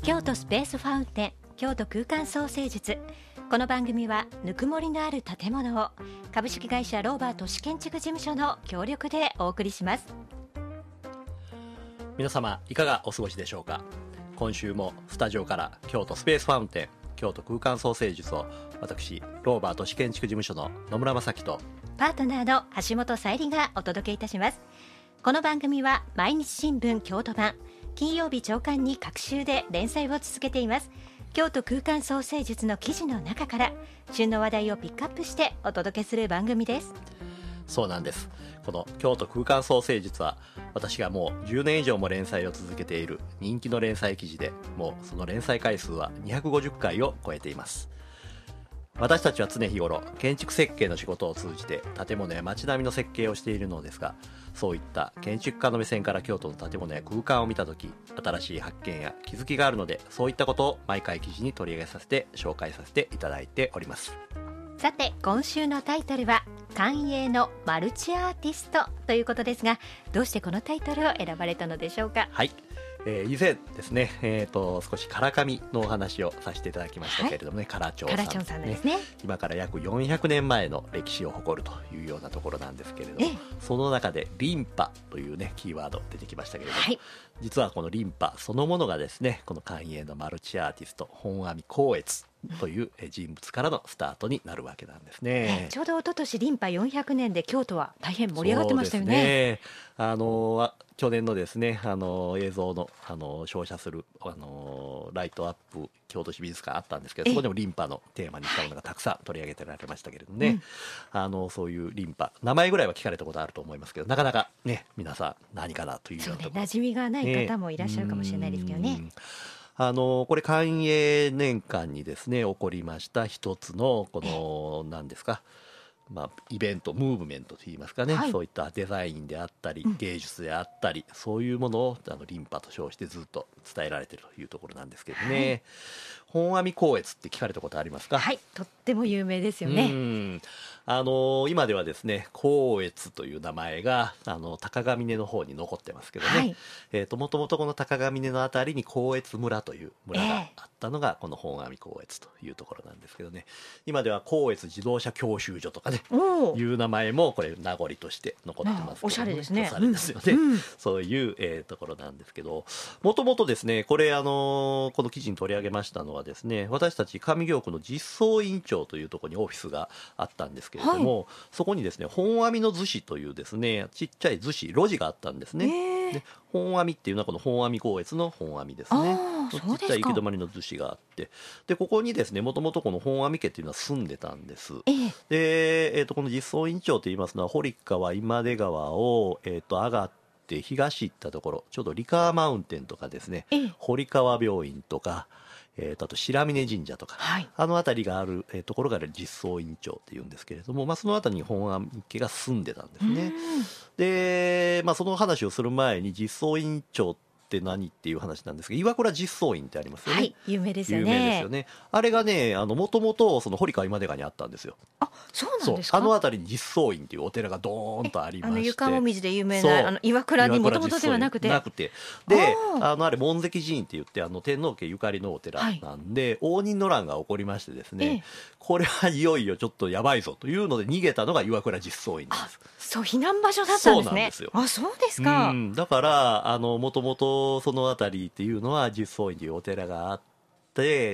京都スペースファウンテン、京都空間創生術。この番組はぬくもりのある建物を株式会社ローバー都市建築事務所の協力でお送りします。 皆様いかがお過ごしでしょうか。今週もスタジオから京都スペースファウンテン、京都空間創生術を私ローバー都市建築事務所の野村正樹とパートナーの橋本さゆりがお届けいたします。この番組は毎日新聞京都版、金曜日朝刊に各週で連載を続けています。京都空間創生術の記事の中から旬の話題をピックアップしてお届けする番組です。 そうなんです。この京都空間創生術は私がもう10年以上も連載を続けている人気の連載記事で、もうその連載回数は250回を超えています。私たちは常日頃建築設計の仕事を通じて建物や街並みの設計をしているのですが、そういった建築家の目線から京都の建物や空間を見たとき、新しい発見や気づきがあるので、そういったことを毎回記事に取り上げさせて紹介させていただいております。 さて今週のタイトルは寛永のマルチアーティストということですが、どうしてこのタイトルを選ばれたのでしょうか。 はい、以前ですね、少し唐紙のお話をさせていただきましたけれどもね、唐町さんですね。今から約400年前の歴史を誇るというようなところなんですけれども、その中でリンパというねキーワード出てきましたけれども、実はこのリンパそのものがですね、この寛永のマルチアーティスト本阿弥光悦という人物からのスタートになるわけなんですね。 ちょうど一昨年リンパ400年で京都は大変盛り上がってましたよね。 去年のですね映像の照射するライトアップ京都市美術館あったんですけど、そこでもリンパのテーマにしたものがたくさん取り上げてられましたけれどもね、そういうリンパ名前ぐらいは聞かれたことあると思いますけど、なかなかね皆さん何かなというようなところ、 馴染みがない方もいらっしゃるかもしれないですけどね。 これ寛永年間にですね起こりました一つのこの何ですか、イベントムーブメントといいますかね、そういったデザインであったり芸術であったり、そういうものをリンパと称してずっと伝えられているというところなんですけどね、本阿弥光悦って聞かれたことありますか。 はい、とっても有名ですよね。 今ではですね光悦という名前が高ヶ峰の方に残ってますけどね、もともとこの高ヶ峰のあたりに光悦村という村があったのがこの本阿弥光悦というところなんですけどね、今では光悦自動車教習所とかねいう名前もこれ名残として残ってますけど、ね、 おしゃれですね。 おしゃれですよね、そういう、ところなんですけど、もともとですねこれこの記事に取り上げましたのはですね、私たち上京区の実装委員長というところにオフィスがあったんですけれども、そこにですね本阿弥の逗子というですねちっちゃい逗子路地があったんですね。で本阿弥っていうのはこの本阿弥光悦の本阿弥ですね。ちっちゃい行き止まりの逗子があって、でここにですねもともとこの本阿弥家っていうのは住んでたんです。で、この実装委員長といいますのは堀川今出川を、上がって東行ったところ、ちょうどリカーマウンテンとかですね、堀川病院とかあと白峰神社とか、あの辺りがある、ところが実装委員長っていうんですけれども、その辺りに本阿弥家が住んでたんですね。で、その話をする前に実装委員長って何っていう話なんですが、岩倉実装院ってありますよね。 有名ですよね。 有名ですよね。あれがねもともとその堀川今出川にあったんですよ。 そうなんですか。 あの辺りに実装院っていうお寺がドーンとありまして、 床もみじで有名な岩倉にもともとではなくてであれ門跡寺院って言って天皇家ゆかりのお寺なんで、応仁の乱が起こりましてですね、これはいよいよちょっとやばいぞというので逃げたのが岩倉実装院なんです。 そう避難場所だったんですね。 そうなんですよ。 そうですか。 だからもともとその辺りっていうのは実装院というお寺があって、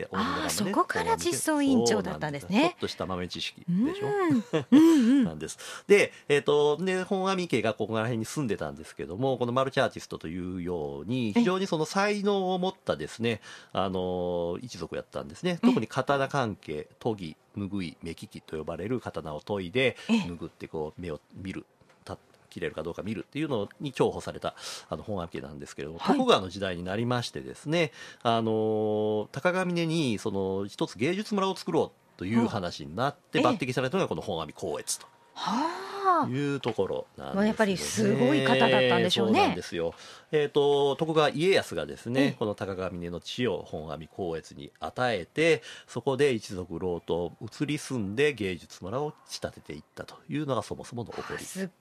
そこから実装委員長だったんですね。 ちょっとした豆知識でしょなんです。で、本阿弥家がここら辺に住んでたんですけども、このマルチアーティストというように非常にその才能を持ったですね一族やったんですね。特に刀関係、研ぎ、拭い、目利きと呼ばれる刀を研いで拭ってこう目を見る、切れるかどうか見るっていうのに重宝された本阿弥家なんですけれども、徳川の時代になりましてですね、高ヶ峰にその一つ芸術村を作ろうという話になって抜擢されたのがこの本阿弥光悦というところなんですよね。 やっぱりすごい方だったんでしょうね。 そうなんですよ。徳川家康がですねこの高ヶ峰の地を本阿弥光悦に与えて、そこで一族郎党移り住んで芸術村を仕立てていったというのがそもそもの起こり。 すっ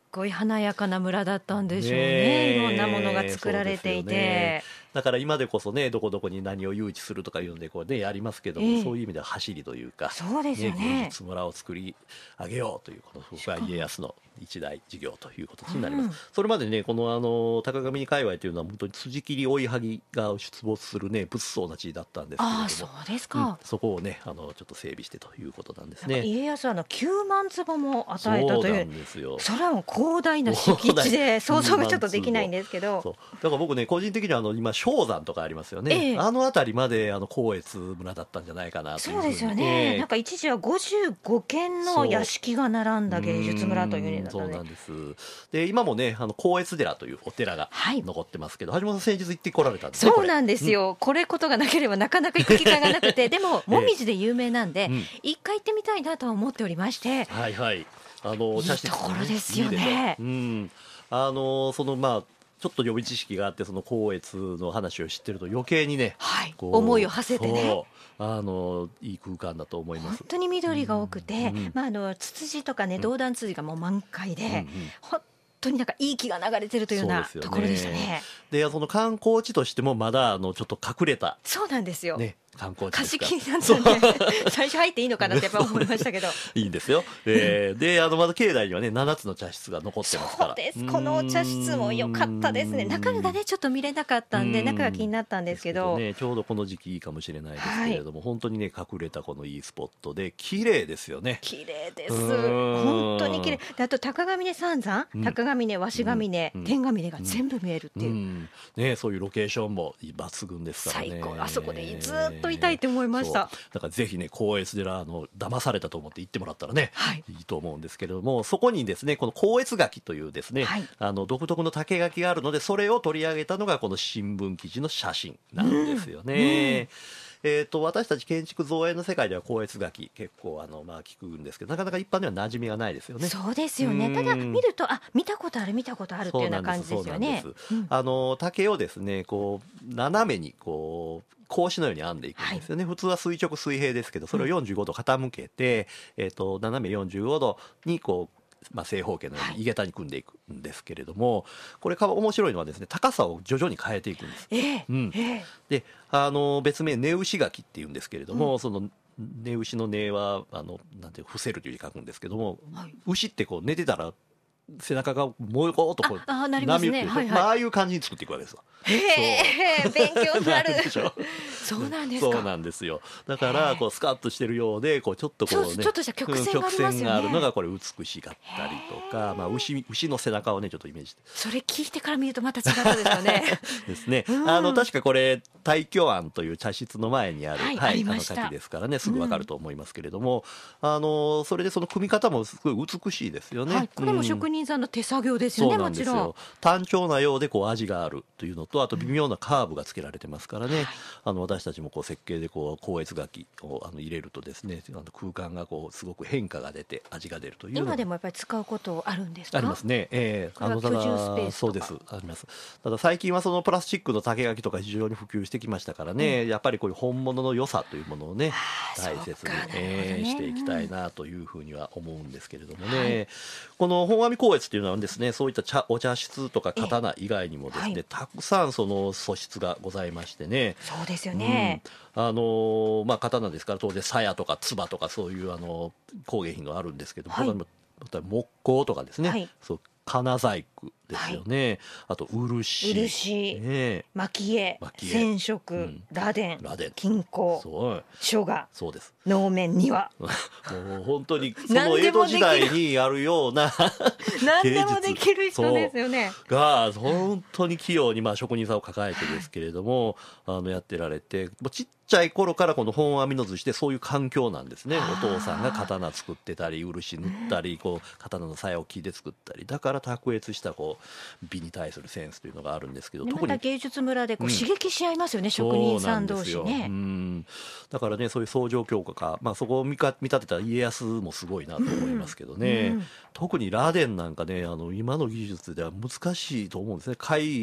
ごい華やかな村だったんでしょうねね。 えいろんなものが作られていそうですよねて。 だから今でこそねどこどこに何を誘致するとかいうのでこう、ね、やりますけども、 ええそういう意味では走りというか、 そうですよね芸術村を作り上げようというこの徳川家康の一大事業ということになります、 うんそれまでねこの高上界隈というのは本当に辻切り追いはぎが出没するね物騒な地だったんですけれども、 ああ、そうですうんか。 そこをねちょっと整備してということなんですなんかね。 家康は9万坪も与えたそうなという、 んですよ。 空も広大な敷地で想像がちょっとできないんでですけど。 そうだから僕ね個人的には今蕭山とかありますよね、 ええあの辺りまで光悦村だったんじゃないかなというふうにそうですよね、 ええなんか一時は55軒の屋敷が並んだ芸術村というふうになったねそうなん。ですで今もね光悦寺というお寺がはい残ってますけど、橋本さん先日行ってこられたんですねそうなんですよ、これことがなければなかなか行く機会がなくてでももみじで有名なんで、 うん一回行ってみたいなとは思っておりまして、 はいはいいいところですよねいいでしょうんそのちょっと予備知識があってその光悦の話を知ってると余計にね、 はい、 こう思いを馳せてね。 そういい空間だと思います本当に緑が多くて、 うんツツジとかね、ドウダンツツジがもう満開で、 うんうん本当になんかいい気が流れてるというようなそうですよねところでしたね。 でその観光地としてもまだちょっと隠れた、 そうなんですよ、 ね、観光地で貸しすから切りなんで最初入っていいのかなってやっぱ思いましたけどいいんですよ、でまだ境内にはね7つの茶室が残ってますからそうです、このお茶室も良かったですね。中がねちょっと見れなかったんで中が気になったんですけど、 ね、ちょうどこの時期いいかもしれないですけれども、本当にね隠れたこのいいスポットで綺麗ですよね。 綺麗です、 うん本当に綺麗で、あと高ヶ峰三山、高ヶ峰、鷲ヶ峰、 うん天ヶ峰が全部見えるっていう、 ね、そういうロケーションも抜群ですからね。 最高、あそこでずっといたいと思いました。 そうだからぜひね光悦寺騙されたと思って行ってもらったらね、 はいいいと思うんですけれども、そこにですねこの光悦柿というですね、 はい独特の竹垣があるのでそれを取り上げたのがこの新聞記事の写真なんですよね。私たち建築造園の世界では光悦柿結構聞くんですけど、なかなか一般では馴染みがないですよね。 そうですよね。 うんただ見ると見たことある見たことあるっていうような感じですよね。 そうなんです竹をですねこう斜めにこう格子のように編んでいくんですよね、普通は垂直水平ですけどそれを45度傾けて、斜め45度にこう正方形のように井桁に組んでいくんですけれども、これから面白いのはですね高さを徐々に変えていくんです。うんで別名根牛垣っていうんですけれども、その根牛の根はなんて伏せるというふうに書くんですけども、牛ってこう寝てたら背中がもうこうとこうなりますね、 波打ってはいはい、 ああいう感じに作っていくわけですわ。 へえ、勉強になるでしょそうなんですか。 そうなんですよ。だからこうスカッとしてるようでこうちょっとこうねちょっとした曲線がありますよね。 曲線があるのがこれ美しかったりとか、牛の背中をねちょっとイメージしてそれ聞いてから見るとまた違ったですよねですね。確かこれ大巨庵という茶室の前にある、 ありました柿ですからねすぐわかると思いますけれども、それでその組み方もすごい美しいですよね。 これも職人さんの手作業ですよね、 そうなんですよ。 もちろん単調なようでこう味があるというのと、あと微妙なカーブがつけられてますからね、私たちもこう設計でこう光悦柿を入れるとですね空間がこうすごく変化が出て味が出るというのが今でもやっぱり使うことあるんですか。 ありますね。 これは居住スペースとかそうですあります。ただ最近はそのプラスチックの竹垣とか非常に普及してきましたからね、やっぱりこういう本物の良さというものをね大切そうかなるほどねにしていきたいなというふうには思うんですけれどもね、この本阿弥光悦っていうのはですねそういったお茶室とか刀以外にもですね、たくさんその素質がございましてね。 そうですよね、 刀ですから当然鞘とか唾とかそういう工芸品があるんですけども、他にも木工とかですね、そう金細工ですよね、あと漆、 蒔絵、染色、螺鈿、金工、書画、 そうです能面庭もう本当にその江戸時代にあるような何でもできる人ですよねが本当に器用に職人さんを抱えてですけれどもやってられて、ちっちゃい頃からこの本阿弥の寿司でそういう環境なんですね。お父さんが刀作ってたり漆塗ったりこう刀の鞘を木で作ったり、だから卓越したこう美に対するセンスというのがあるんですけど、 また芸術村でこう刺激し合いますよね、職人さん同士ね。 だからねそういう相乗強化か、そこを見立てた家康もすごいなと思いますけどね、特に螺鈿なんかね今の技術では難しいと思うんですね。貝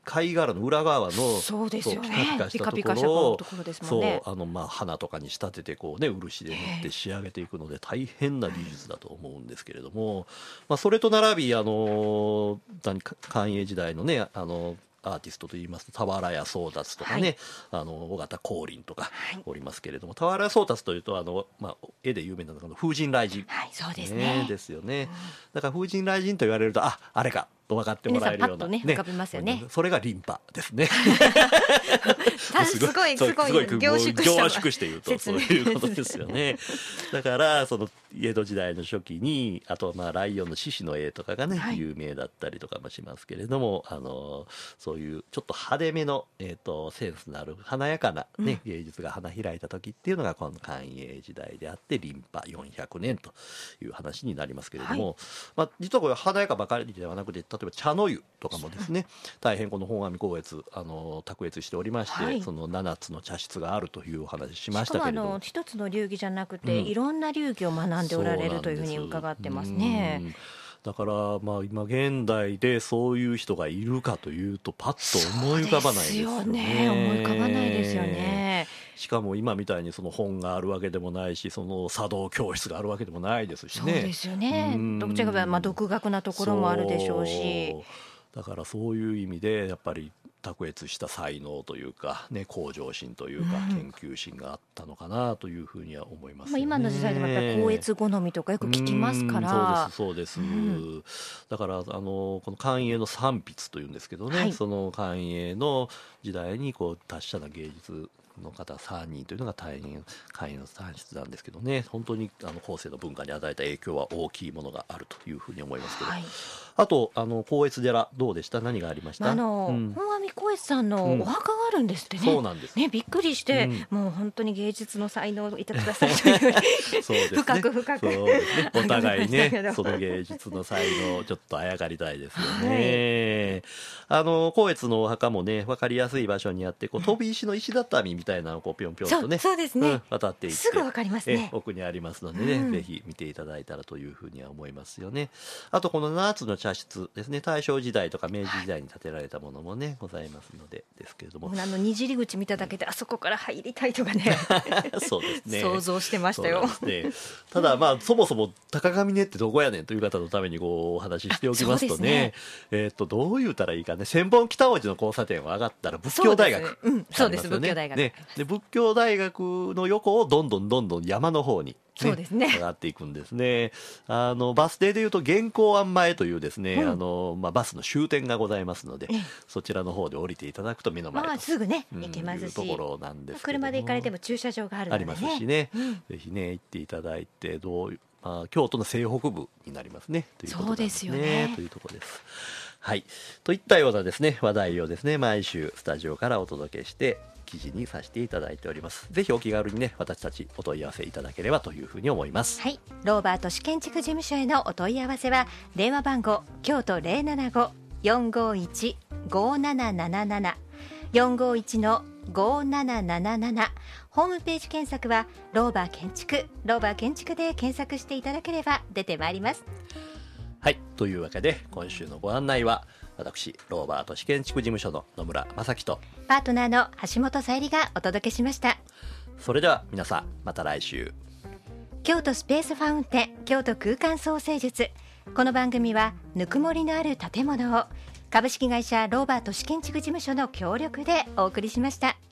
貝殻の裏側のそうですよね、 ピカピカしたとピカピカしたころをところですもんね。 花とかに仕立ててこうね漆で塗って仕上げていくので大変な技術だと思うんですけれども、それと並び寛永時代のねアーティストといいますと俵屋宗達とかね、尾形光琳とかおりますけれども、俵屋宗達というと絵で有名なのが風神雷神、 そうですね、 ですよね。だから風神雷神と言われるとあれかと分かってもらえるような、 皆さんパッとね浮かびますよね。 それがリンパですね。 すごい凝縮して言うとそういうことですよね。だからその江戸時代の初期にあとライオンの獅子の絵とかがね、有名だったりとかもしますけれども、そういうちょっと派手めの、センスのある華やかな、芸術が花開いた時っていうのがこの寛永時代であって、リンパ400年という話になりますけれども、実はこれ華やかばかりではなくて、例えば茶の湯とかもですね、大変この本阿弥光悦卓越しておりまして、その7つの茶室があるというお話しましたけれども、 一つの流儀じゃなくて、いろんな流儀を学んでおられるというふうに伺ってますね。 だから今現代でそういう人がいるかというとパッと思い浮かばないですよね。 思い浮かばないですよね。 しかも今みたいにその本があるわけでもないし、その茶道教室があるわけでもないですしね。 そうですよね。どちらかというと独学なところもあるでしょうし、 だからそういう意味でやっぱり卓越した才能というか、向上心というか、研究心があったのかなというふうには思いますよね。 今の時代でもやっぱり光悦好みとかよく聞きますから。 そうです、だからこの寛永の三筆というんですけどね、その寛永の時代に達者な芸術の方3人というのが寛永の三筆なんですけどね、本当に後世の文化に与えた影響は大きいものがあるというふうに思いますけど、あと光悦寺どうでした？何がありました？ 本阿弥光悦さんのお墓があるんですってね。 そうなんです、 びっくりして、もう本当に芸術の才能をいただくださいというより深くお互いねその芸術の才能をちょっとあやかりたいですよね。光悦のお墓もね分かりやすい場所にあって、飛び石の石畳みたいなのをぴょんぴょんとね渡っていってすぐ分かりますね。 奥にありますのでね、ぜひ見ていただいたらというふうには思いますよね。あとこの7つの茶室ですね、大正時代とか明治時代に建てられたものもねございますのでですけれども、 にじり口見ただけであそこから入りたいとかねそうですね、 想像してましたよ。 ただそもそも高上根ってどこやねんという方のためにお話ししておきますとね、どう言うたらいいかね、千本北大路の交差点を上がったら仏教大学、 そうです、仏教大学、 で仏教大学の横をどんどん山の方にそうですね、 上がっていくんですね。バス停でいうと元光庵前というですね、バスの終点がございますので、そちらの方で降りていただくと目の前と、 すぐね行けますし、 ところなんですけども、 車で行かれても駐車場があるので、ね、 ありますしね、ぜひね行っていただいて、京都の西北部になりますねということなんですね。そうですよねというところです。はい、といったようなですね話題をですね毎週スタジオからお届けして記事にさせていただいております。ぜひお気軽にね私たちお問い合わせいただければというふうに思います。 はい、ローバー都市建築事務所へのお問い合わせは電話番号京都 075-451-5777 451-5777、ホームページ検索はローバー建築で検索していただければ出てまいります。 はい、というわけで今週のご案内は私ローバー都市建築事務所の野村正樹とパートナーの橋本さゆりがお届けしました。 それでは皆さんまた来週。 京都スペースファウンテン、京都空間創生術。この番組はぬくもりのある建物を株式会社ローバー都市建築事務所の協力でお送りしました。